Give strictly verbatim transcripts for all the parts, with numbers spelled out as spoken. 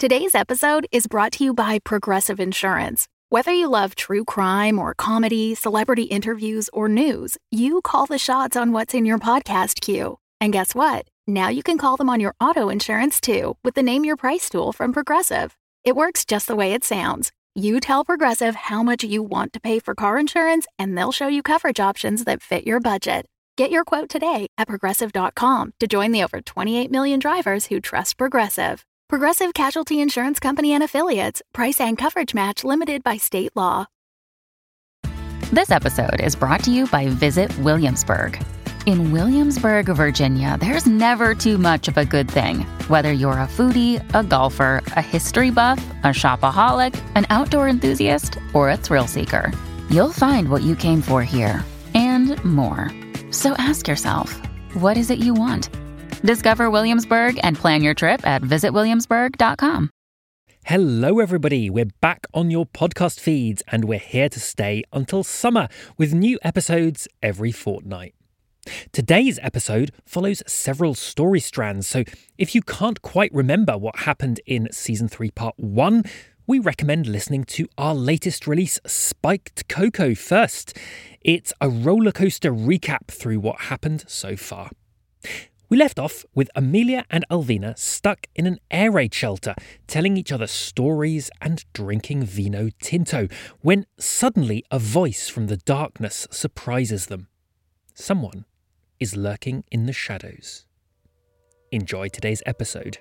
Today's episode is brought to you by Progressive Insurance. Whether you love true crime or comedy, celebrity interviews, or news, you call the shots on what's in your podcast queue. And guess what? Now you can call them on your auto insurance too with the Name Your Price tool from Progressive. It works just the way it sounds. You tell Progressive how much you want to pay for car insurance, and they'll show you coverage options that fit your budget. Get your quote today at Progressive dot com to join the over twenty-eight million drivers who trust Progressive. Progressive Casualty Insurance Company and Affiliates. Price and coverage match limited by state law. This episode is brought to you by Visit Williamsburg. In Williamsburg, Virginia, there's never too much of a good thing. Whether you're a foodie, a golfer, a history buff, a shopaholic, an outdoor enthusiast, or a thrill seeker, you'll find what you came for here and more. So ask yourself, what is it you want? Discover Williamsburg and plan your trip at visit williamsburg dot com. Hello everybody, we're back on your podcast feeds and we're here to stay until summer with new episodes every fortnight. Today's episode follows several story strands, so if you can't quite remember what happened in Season three Part one, we recommend listening to our latest release, Spiked Cocoa, first. It's a rollercoaster recap through what happened so far. We left off with Amelia and Alvina stuck in an air raid shelter, telling each other stories and drinking vino tinto, when suddenly a voice from the darkness surprises them. Someone is lurking in the shadows. Enjoy today's episode.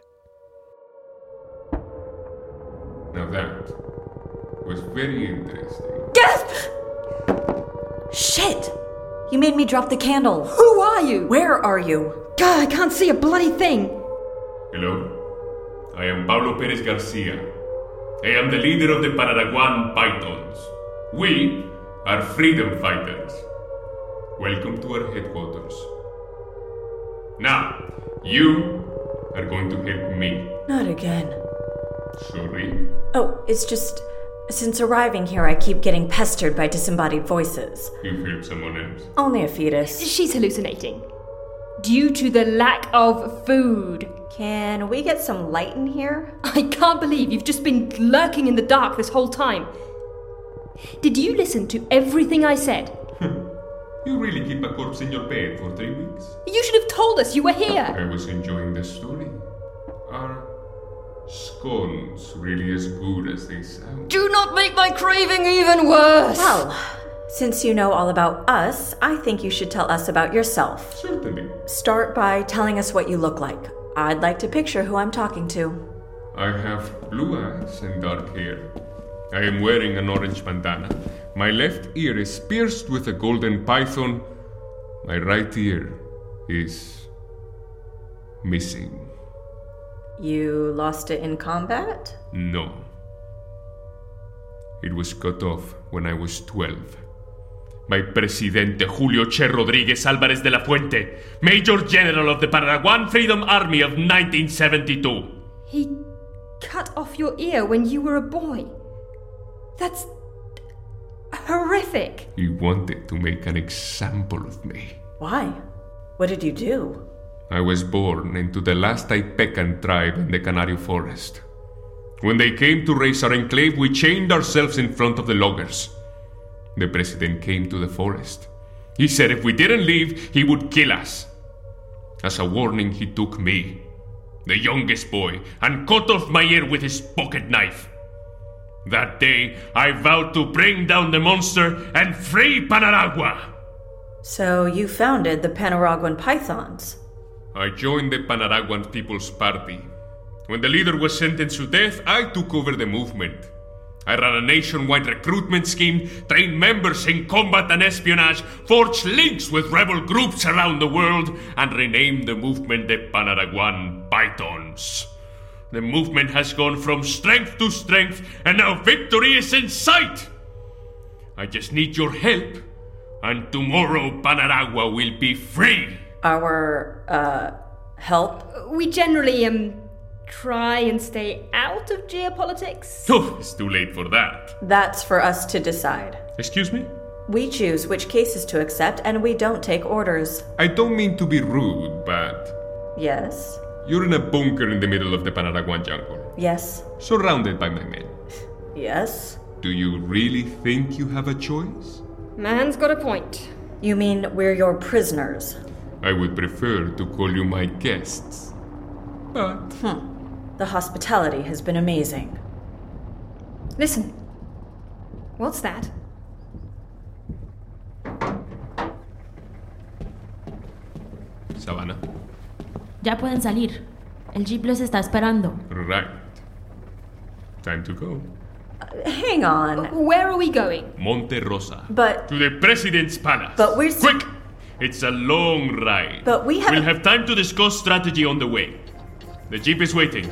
Now that was very interesting. Gasp! Shit! You made me drop the candle. Who are you? Where are you? God, I can't see a bloody thing. Hello, I am Pablo Perez Garcia. I am the leader of the Panaraguan Pythons. We are freedom fighters. Welcome to our headquarters. Now, you are going to help me. Not again. Sorry? Oh, it's just, since arriving here, I keep getting pestered by disembodied voices. You've helped someone else. Only a fetus. She's hallucinating. Due to the lack of food. Can we get some light in here? I can't believe you've just been lurking in the dark this whole time. Did you listen to everything I said? You really keep a corpse in your bed for three weeks? You should have told us you were here. I was enjoying the story. Are scones really as good as they sound? Do not make my craving even worse. Well, since you know all about us, I think you should tell us about yourself. Certainly. Start by telling us what you look like. I'd like to picture who I'm talking to. I have blue eyes and dark hair. I am wearing an orange bandana. My left ear is pierced with a golden python. My right ear is missing. You lost it in combat? No. It was cut off when I was twelve. My Presidente Julio Che Rodriguez Alvarez de la Fuente, Major General of the Panaraguan Freedom Army of nineteen seventy-two. He cut off your ear when you were a boy. That's horrific. He wanted to make an example of me. Why? What did you do? I was born into the last Aipecan tribe in the Canario Forest. When they came to raise our enclave, we chained ourselves in front of the loggers. The president came to the forest. He said if we didn't leave, he would kill us. As a warning, he took me, the youngest boy, and cut off my ear with his pocket knife. That day, I vowed to bring down the monster and free Panaragua. So you founded the Panaraguan Pythons? I joined the Panaraguan People's Party. When the leader was sentenced to death, I took over the movement. I ran a nationwide recruitment scheme, trained members in combat and espionage, forged links with rebel groups around the world, and renamed the movement the Panaraguan Pythons. The movement has gone from strength to strength, and now victory is in sight! I just need your help, and tomorrow Panaragua will be free! Our, uh, help? We generally, um, try and stay out of geopolitics. Oh, it's too late for that. That's for us to decide. Excuse me? We choose which cases to accept, and we don't take orders. I don't mean to be rude, but... Yes? You're in a bunker in the middle of the Panaraguan jungle, Yes. surrounded by my men. Yes. Do you really think you have a choice? Man's got a point. You mean we're your prisoners? I would prefer to call you my guests. But The hospitality has been amazing. Listen. What's that? Savannah. Ya pueden salir. El jeep los está esperando. Right. Time to go. Hang on. Where are we going? Monte Rosa. But To the President's Palace. But we're s- Quick! It's a long ride. But we haven't- We'll have time to discuss strategy on the way. The jeep is waiting.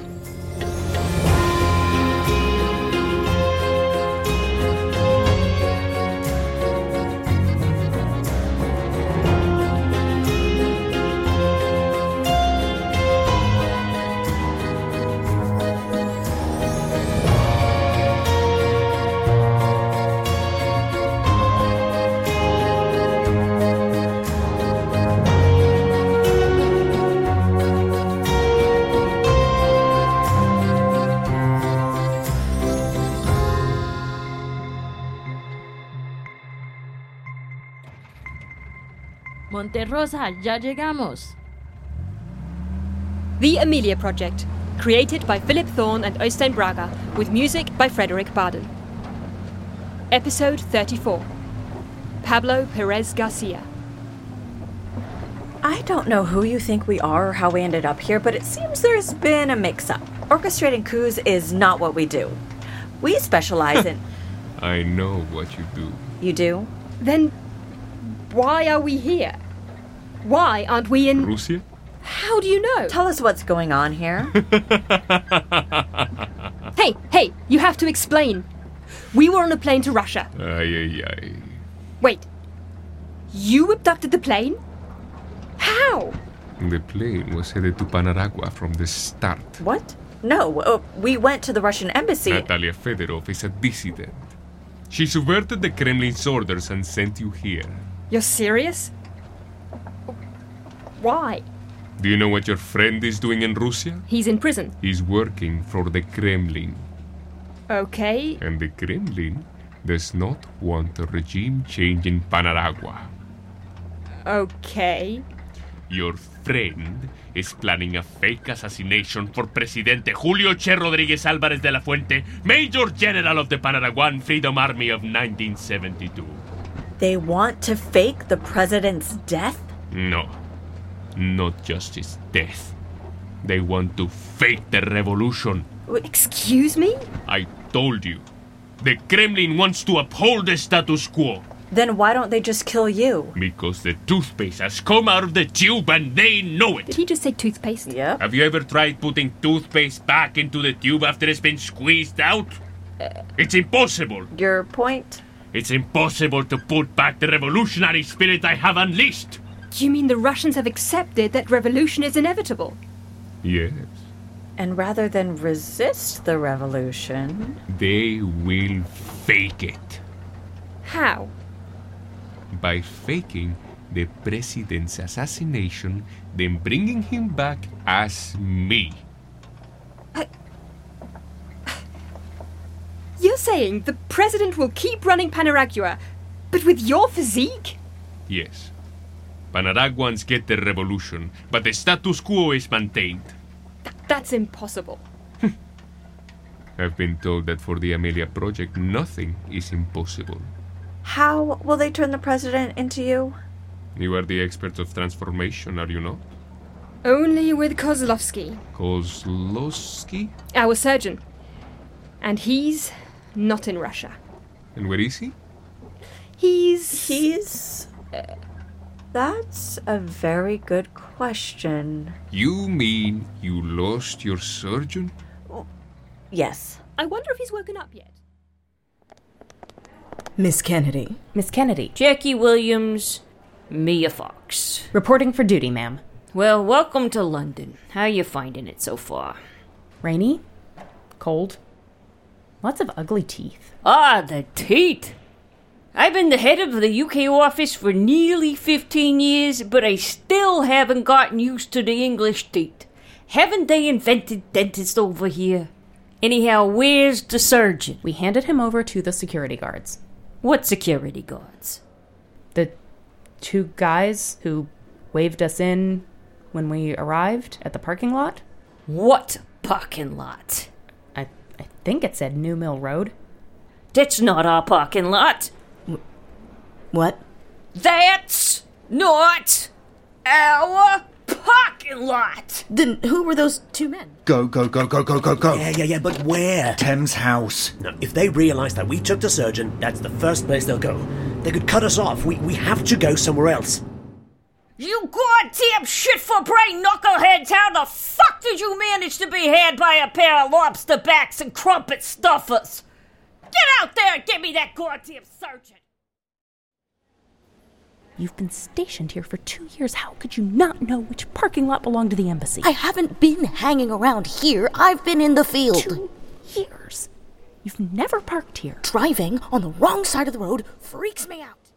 Monterrosa, ya llegamos. The Amelia Project, created by Philip Thorne and Oystein Braga, with music by Frederick Baden. Episode thirty-four. Pablo Perez Garcia. I don't know who you think we are or how we ended up here, but it seems there's been a mix-up. Orchestrating coups is not what we do. We specialize in... I know what you do. You do? Then why are we here? Why aren't we in... Russia? How do you know? Tell us what's going on here. Hey, hey, you have to explain. We were on a plane to Russia. Ay, ay, ay. Wait. You abducted the plane? How? The plane was headed to Panaragua from the start. What? No, uh, we went to the Russian embassy. Natalia Fedorov is a dissident. She subverted the Kremlin's orders and sent you here. You're serious? Why? Do you know what your friend is doing in Russia? He's in prison. He's working for the Kremlin. Okay. And the Kremlin does not want a regime change in Panaragua. Okay. Your friend is planning a fake assassination for Presidente Julio Che Rodriguez Alvarez de la Fuente, Major General of the Panaraguan Freedom Army of nineteen seventy-two. They want to fake the president's death? No, not just his death. They want to fake the revolution. Excuse me? I told you. The Kremlin wants to uphold the status quo. Then why don't they just kill you? Because the toothpaste has come out of the tube and they know Did it. he just say toothpaste? Yep. Have you ever tried putting toothpaste back into the tube after it's been squeezed out? It's impossible. Your point? It's impossible to put back the revolutionary spirit I have unleashed. Do you mean the Russians have accepted that revolution is inevitable? Yes. And rather than resist the revolution... They will fake it. How? By faking the president's assassination, then bringing him back as me. You're saying the president will keep running Panaragua, but with your physique? Yes. Panaraguans get the revolution, but the status quo is maintained. Th- that's impossible. I've been told that for the Amelia Project, nothing is impossible. How will they turn the president into you? You are the expert of transformation, are you not? Only with Kozlovsky, Kozlowski? our surgeon. And he's not in Russia. And where is he? He's... He's... Uh, that's a very good question. You mean you lost your surgeon? Yes. I wonder if he's woken up yet. Miss Kennedy. Miss Kennedy. Jackie Williams, Mia Fox. Reporting for duty, ma'am. Well, welcome to London. How you finding it so far? Rainy? Cold? Lots of ugly teeth. Ah, the teeth! I've been the head of the U K office for nearly fifteen years, but I still haven't gotten used to the English teeth. Haven't they invented dentists over here? Anyhow, where's the surgeon? We handed him over to the security guards. What security guards? The two guys who waved us in when we arrived at the parking lot. What parking lot? I, I think it said New Mill Road. That's not our parking lot. What? That's not our parking lot. Then who were those two men? Go, go, go, go, go, go, go. Yeah, yeah, yeah, but where? Thames House. No, if they realise that we took the surgeon, that's the first place they'll go. They could cut us off. We we have to go somewhere else. You goddamn shit for brain knuckleheads! How the fuck did you manage to be had by a pair of lobster backs and crumpet stuffers? Get out there and get me that goddamn surgeon! You've been stationed here for two years. How could you not know which parking lot belonged to the embassy? I haven't been hanging around here. I've been in the field. Two years? You've never parked here. Driving on the wrong side of the road freaks me out.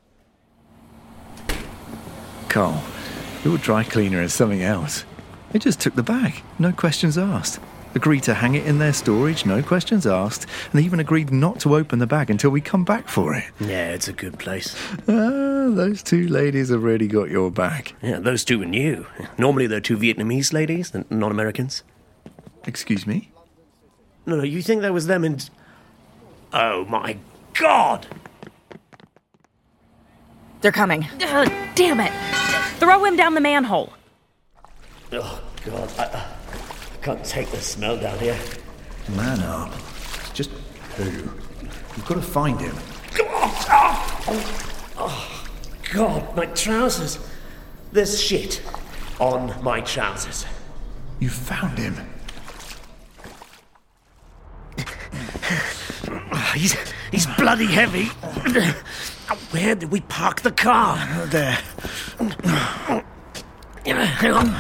Cole, your dry cleaner is something else. They just took the bag, no questions asked. Agreed to hang it in their storage, no questions asked, and they even agreed not to open the bag until we come back for it. Yeah, it's a good place. Ah, those two ladies have really got your back. Yeah, those two are new. Normally they're two Vietnamese ladies, not Americans. Excuse me? No, no, you think that was them and... Oh, my God! They're coming. Ugh, damn it! Throw him down the manhole. Oh, God, I, I can't take the smell down here. Man up. It's just poo. You've got to find him. Oh, oh, God, my trousers. There's shit on my trousers. You found him. He's, he's bloody heavy. Where did we park the car? There. Hang on.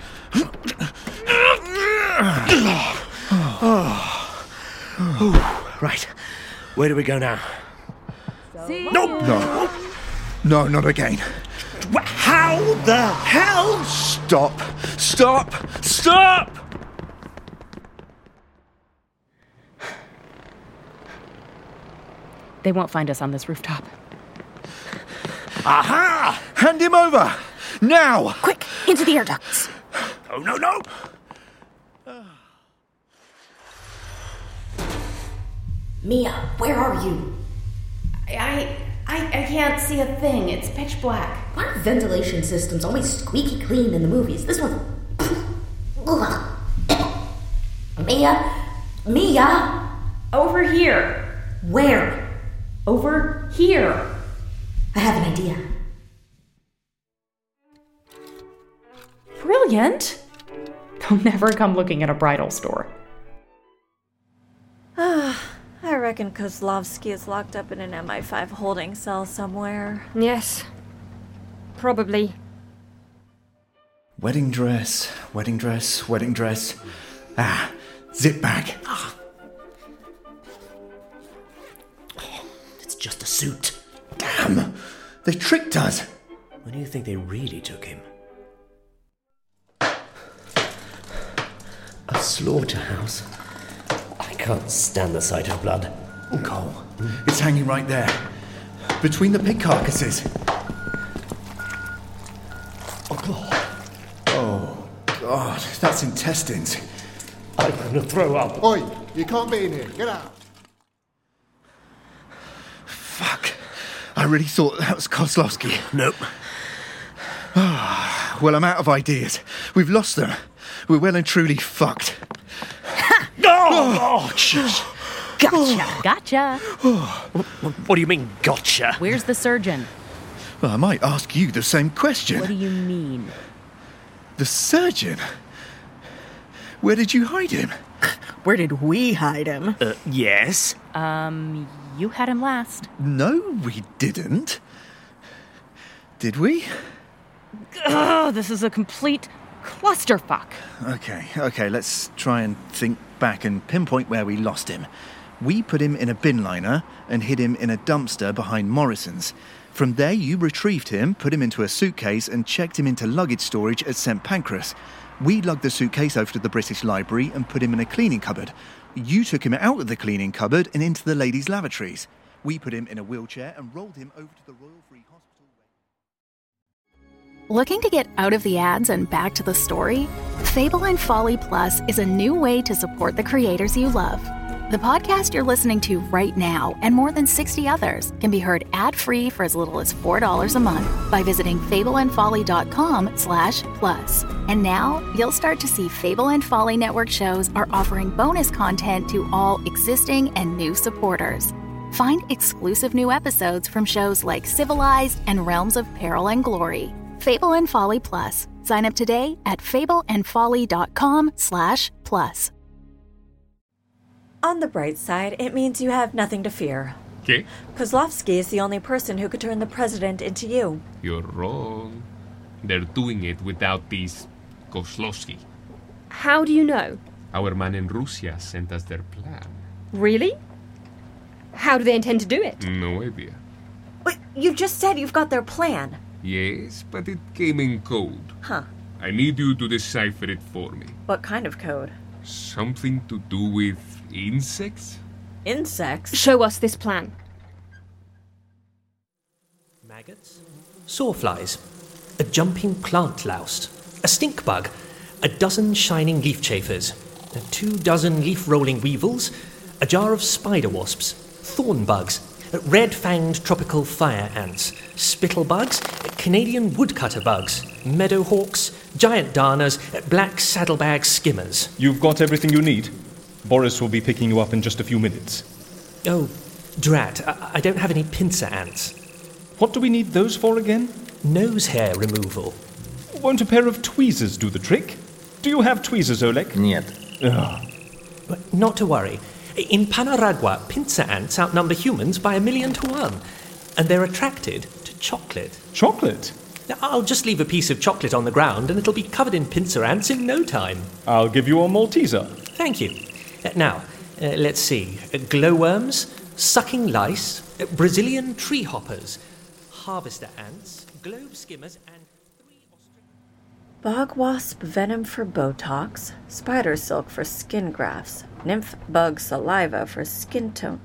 Oh. Right. Where do we go now? No. No. No, not again. How the hell? Stop. Stop. Stop! They won't find us on this rooftop. Aha! Hand him over! Now! Quick, into the air ducts. Oh, no, no! Mia, where are you? I, I I can't see a thing. It's pitch black. Why are ventilation systems always squeaky clean in the movies? This one's... Mia? Mia? Over here. Where? Over here. I have an idea. Brilliant. They'll never come looking at a bridal store. I reckon Kozlovsky is locked up in an M I five holding cell somewhere. Yes. Probably. Wedding dress, wedding dress, wedding dress. Ah, zip bag. Oh, it's just a suit. Damn! They tricked us! When do you think they really took him? A slaughterhouse. I can't stand the sight of blood. Cole, it's hanging right there. Between the pig carcasses. Oh, God, that's intestines. I'm gonna throw up. Oi, you can't be in here. Get out. Fuck. I really thought that was Kozlovsky. Nope. Well, I'm out of ideas. We've lost them. We're well and truly fucked. Oh, oh, Gotcha. Gotcha. What do you mean, gotcha? Where's the surgeon? Well, I might ask you the same question. What do you mean? The surgeon? Where did you hide him? Where did we hide him? Uh, yes. Um, you had him last. No, we didn't. Did we? Ugh, this is a complete clusterfuck. Okay, okay, let's try and think back and pinpoint where we lost him. We put him in a bin liner and hid him in a dumpster behind Morrison's. From there, you retrieved him, put him into a suitcase and checked him into luggage storage at Saint Pancras. We lugged the suitcase over to the British Library and put him in a cleaning cupboard. You took him out of the cleaning cupboard and into the ladies' lavatories. We put him in a wheelchair and rolled him over to the Royal Free Hospital. Looking to get out of the ads and back to the story? Fable and Folly Plus is a new way to support the creators you love. The podcast you're listening to right now and more than sixty others can be heard ad-free for as little as four dollars a month by visiting fableandfolly.com slash plus. And now you'll start to see Fable and Folly Network shows are offering bonus content to all existing and new supporters. Find exclusive new episodes from shows like Civilized and Realms of Peril and Glory. Fable and Folly Plus. Sign up today at fableandfolly.com slash plus. On the bright side, it means you have nothing to fear. Okay. Kozlovsky is the only person who could turn the president into you. You're wrong. They're doing it without these Kozlovsky. How do you know? Our man in Russia sent us their plan. Really? How do they intend to do it? No idea. But you just said you've got their plan. Yes, but it came in code. Huh. I need you to decipher it for me. What kind of code? Something to do with insects? Insects? Show us this plan. Maggots, sawflies, a jumping plant louse, a stink bug, a dozen shining leaf chafers, two dozen leaf-rolling weevils, a jar of spider wasps, thorn bugs, red-fanged tropical fire ants, spittle bugs, Canadian woodcutter bugs, meadow hawks, giant darners, black saddlebag skimmers. You've got everything you need? Boris will be picking you up in just a few minutes. Oh, drat, I, I don't have any pincer ants. What do we need those for again? Nose hair removal. Won't a pair of tweezers do the trick? Do you have tweezers, Oleg? Нет. Ugh. Not to worry. In Panaragua, pincer ants outnumber humans by a million to one, and they're attracted to chocolate. Chocolate? Now, I'll just leave a piece of chocolate on the ground and it'll be covered in pincer ants in no time. I'll give you a Malteser. Thank you. Uh, now, uh, let's see. Uh, glowworms, sucking lice, uh, Brazilian tree hoppers, harvester ants, globe skimmers, and three ostrich... Bog wasp venom for Botox, spider silk for skin grafts, nymph bug saliva for skin tone.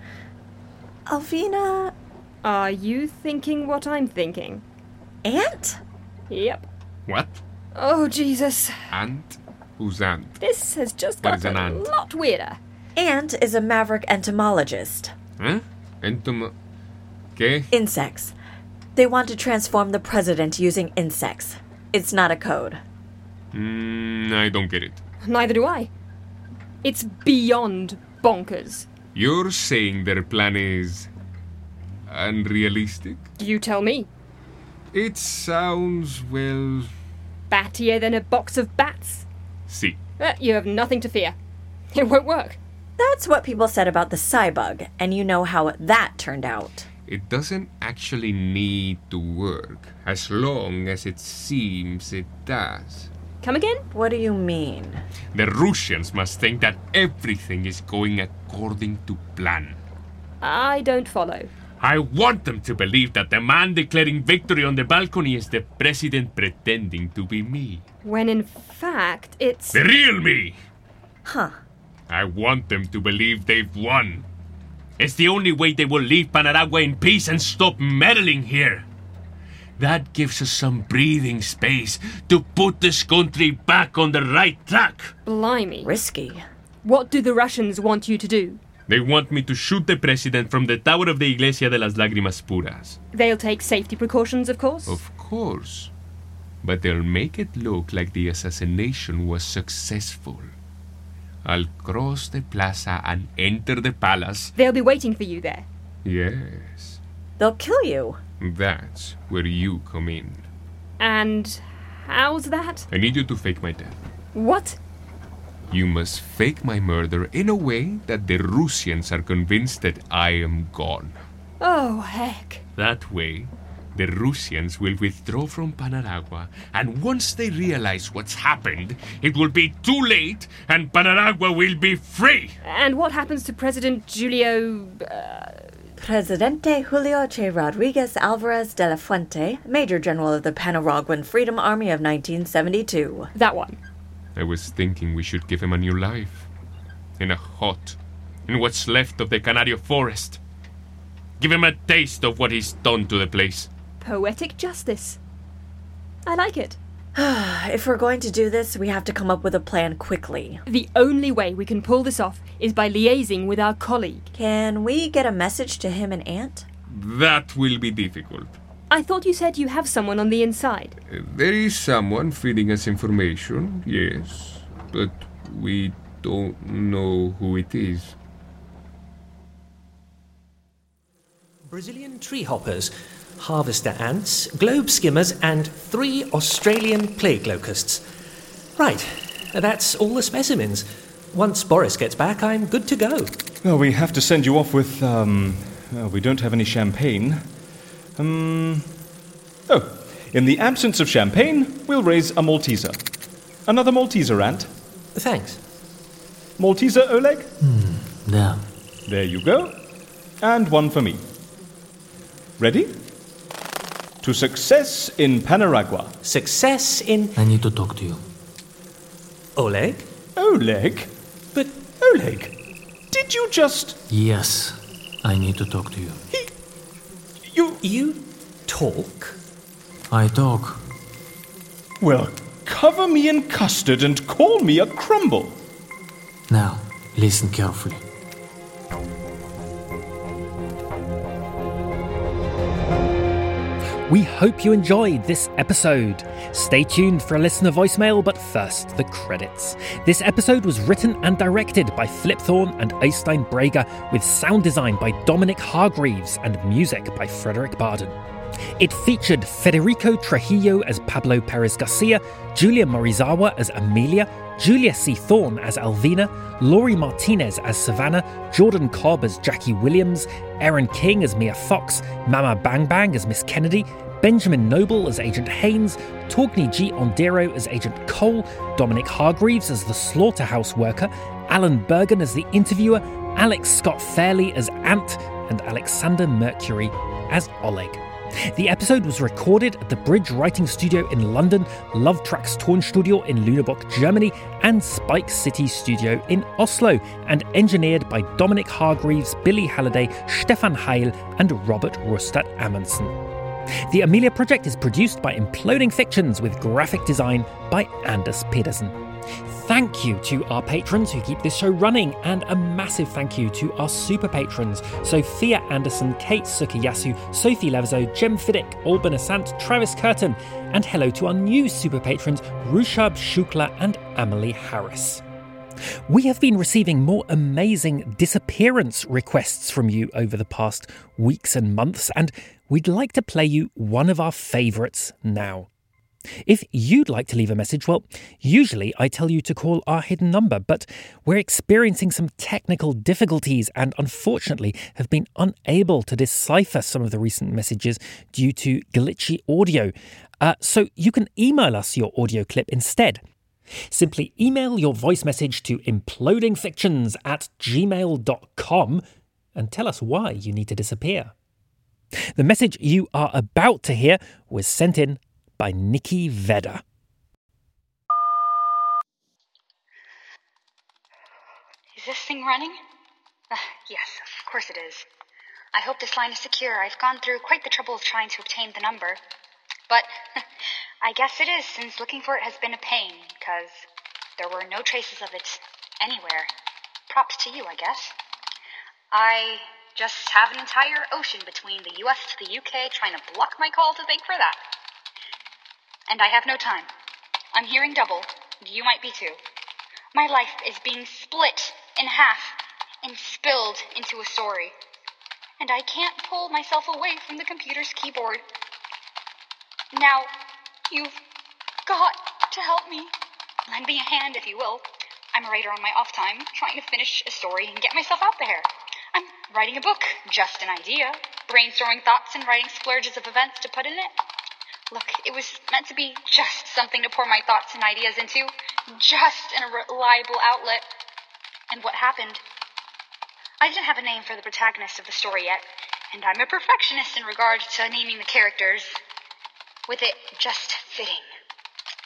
Alvina... Are you thinking what I'm thinking? Ant? Yep. What? Oh, Jesus. Ant? Who's Ant? This has just What is got an a ant? lot weirder. Ant is a maverick entomologist. Huh? Entom... ¿Qué? Insects. They want to transform the president using insects. It's not a code. Mm, I don't get it. Neither do I. It's beyond bonkers. You're saying their plan is... unrealistic? You tell me. It sounds, well... Battier than a box of bats. See. Uh, you have nothing to fear. It won't work. That's what people said about the Cybug, and you know how that turned out. It doesn't actually need to work, as long as it seems it does. Come again? What do you mean? The Russians must think that everything is going according to plan. I don't follow. I want them to believe that the man declaring victory on the balcony is the president pretending to be me. When in fact, it's... The real me! Huh. I want them to believe they've won. It's the only way they will leave Panaragua in peace and stop meddling here. That gives us some breathing space to put this country back on the right track. Blimey. Risky. What do the Russians want you to do? They want me to shoot the president from the tower of the Iglesia de las Lágrimas Puras. They'll take safety precautions, of course. Of course. But they'll make it look like the assassination was successful. I'll cross the plaza and enter the palace. They'll be waiting for you there. Yes. They'll kill you. That's where you come in. And how's that? I need you to fake my death. What? You must fake my murder in a way that the Russians are convinced that I am gone. Oh, heck. That way, the Russians will withdraw from Panaragua, and once they realize what's happened, it will be too late, and Panaragua will be free. And what happens to President Julio... Uh... Presidente Julio Che Rodriguez Alvarez de la Fuente, Major General of the Panaraguan Freedom Army of nineteen seventy-two. That one. I was thinking we should give him a new life. In a hut. In what's left of the Canario forest. Give him a taste of what he's done to the place. Poetic justice. I like it. If we're going to do this, we have to come up with a plan quickly. The only way we can pull this off is by liaising with our colleague. Can we get a message to him and Ant? That will be difficult. I thought you said you have someone on the inside. Uh, there is someone feeding us information, yes. But we don't know who it is. Brazilian tree hoppers, harvester ants, globe skimmers, and three Australian plague locusts. Right, that's all the specimens. Once Boris gets back, I'm good to go. Well, we have to send you off with, um... Well, we don't have any champagne. Um... Oh, in the absence of champagne, we'll raise a Malteser. Another Malteser, Ant. Thanks. Malteser, Oleg? Hmm, yeah. There you go. And one for me. Ready? To success in Panaragua. Success in... I need to talk to you. Oleg? Oleg? But, Oleg, did you just... Yes, I need to talk to you. He... You... You talk? I talk. Well, cover me in custard and call me a crumble. Now, listen carefully. We hope you enjoyed this episode. Stay tuned for a listener voicemail, but first, the credits. This episode was written and directed by Philip Thorne and Øystein Brage, with sound design by Dominic Hargreaves and music by Frederick Barden. It featured Federico Trujillo as Pablo Perez Garcia, Julia Morizawa as Amelia, Julia C. Thorne as Alvina, Laurie Martinez as Savannah, Jordan Cobb as Jackie Williams, Erin King as Mia Fox, Mama Bang Bang as Miss Kennedy, Benjamin Noble as Agent Haynes, Torgny G. Ondero as Agent Cole, Dominic Hargreaves as the slaughterhouse worker, Alan Bergen as the interviewer, Alex Scott Fairley as Ant, and Alexander Mercury as Oleg. The episode was recorded at the Bridge Writing Studio in London, Love Tracks Tonstudio in Lüneburg, Germany, and Spike City Studio in Oslo, and engineered by Dominic Hargreaves, Billy Halliday, Stefan Heil, and Robert Rustad Amundsen. The Amelia Project is produced by Imploding Fictions, with graphic design by Anders Pedersen. Thank you to our patrons who keep this show running, and a massive thank you to our super patrons: Sophia Anderson, Kate Sukayasu, Sophie Levezo, Jem Fiddick, Alban Asant, Travis Curtin, and hello to our new super patrons Rushab Shukla and Emily Harris. We have been receiving more amazing disappearance requests from you over the past weeks and months, and we'd like to play you one of our favourites now. If you'd like to leave a message, well, usually I tell you to call our hidden number, but we're experiencing some technical difficulties and unfortunately have been unable to decipher some of the recent messages due to glitchy audio. Uh, so you can email us your audio clip instead. Simply email your voice message to implodingfictions at gmail dot com and tell us why you need to disappear. The message you are about to hear was sent in by Nikki Vedder. Is this thing running? Uh, yes, of course it is. I hope this line is secure. I've gone through quite the trouble of trying to obtain the number. But I guess it is, since looking for it has been a pain, because there were no traces of it anywhere. Props to you, I guess. I just have an entire ocean between the U S to the U K trying to block my call to thank for that. And I have no time. I'm hearing double. You might be too. My life is being split in half and spilled into a story. And I can't pull myself away from the computer's keyboard. Now, you've got to help me. Lend me a hand, if you will. I'm a writer on my off time, trying to finish a story and get myself out there. I'm writing a book, just an idea. Brainstorming thoughts and writing splurges of events to put in it. Look, it was meant to be just something to pour my thoughts and ideas into. Just an reliable outlet. And what happened? I didn't have a name for the protagonist of the story yet, and I'm a perfectionist in regard to naming the characters, with it just fitting.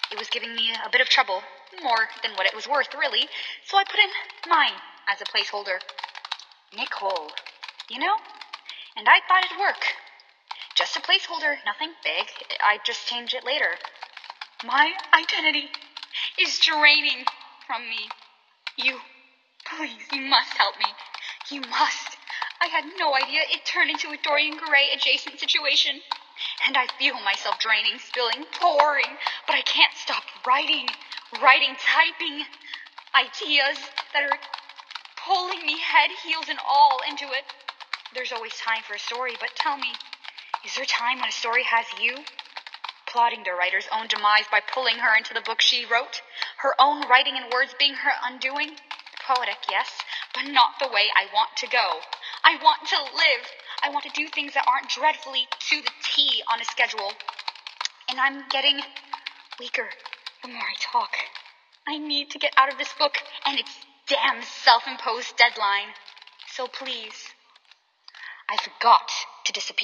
It was giving me a bit of trouble, more than what it was worth, really, so I put in mine as a placeholder. Nicole, you know? And I thought it'd work. Just a placeholder, nothing big. I'd just change it later. My identity is draining from me. You, please, you must help me. You must. I had no idea it turned into a Dorian Gray adjacent situation. And I feel myself draining, spilling, pouring, but I can't stop writing, writing, typing ideas that are pulling me head, heels, and all into it. There's always time for a story, but tell me, is there time when a story has you? Plotting the writer's own demise by pulling her into the book she wrote, her own writing and words being her undoing? Poetic, yes, but not the way I want to go. I want to live. I want to do things that aren't dreadfully to the T on a schedule. And I'm getting weaker the more I talk. I need to get out of this book and its damn self-imposed deadline. So please, I've got to disappear.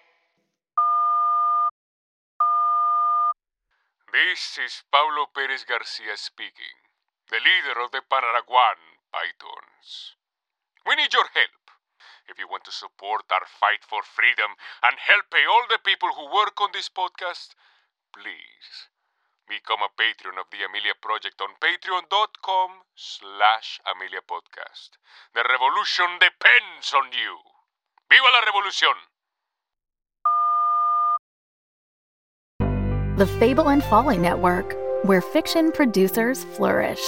This is Pablo Perez Garcia speaking, the leader of the Panaraguan Pythons. We need your help. If you want to support our fight for freedom and help pay all the people who work on this podcast, please become a patron of the Amelia Project on patreon.com slash Amelia Podcast. The revolution depends on you. ¡Viva la revolución! The Fable and Folly Network, where fiction producers flourish.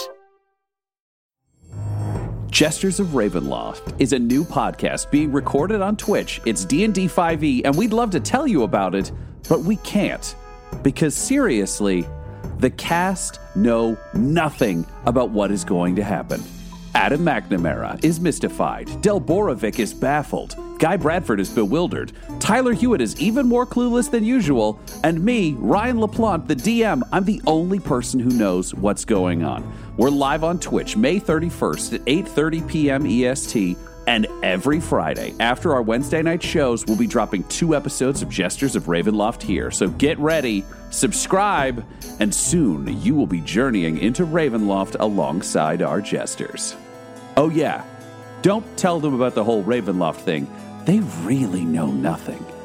Jesters of Ravenloft is a new podcast being recorded on Twitch. It's D and D five E, and we'd love to tell you about it, but we can't. Because seriously, the cast know nothing about what is going to happen. Adam McNamara is mystified. Del Borovic is baffled. Guy Bradford is bewildered. Tyler Hewitt is even more clueless than usual. And me, Ryan LaPlante, the D M, I'm the only person who knows what's going on. We're live on Twitch May thirty-first at eight thirty p.m. E S T. And every Friday, after our Wednesday night shows, we'll be dropping two episodes of Jesters of Ravenloft here. So get ready, subscribe, and soon you will be journeying into Ravenloft alongside our Jesters. Oh yeah, don't tell them about the whole Ravenloft thing. They really know nothing.